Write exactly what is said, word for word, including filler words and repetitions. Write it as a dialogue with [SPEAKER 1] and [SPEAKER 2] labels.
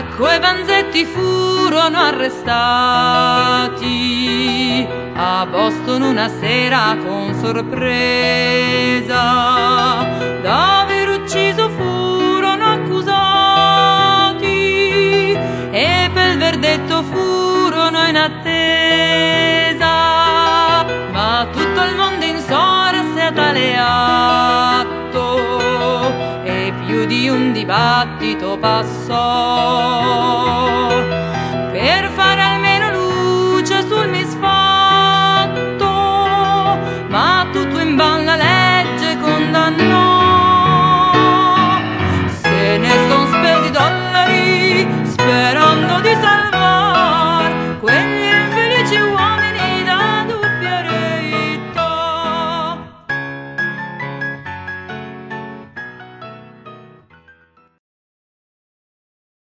[SPEAKER 1] Sacco e Vanzetti furono arrestati a Boston una sera con sorpresa, d'aver ucciso furono accusati e per il verdetto furono in attesa, ma tutto il mondo insorse a tale atto e più di un dibattito passò per fare almeno luce sul misfatto, ma tutto invan la legge condannò. Se ne son spesi dollari sperando di salvar quegli infelici uomini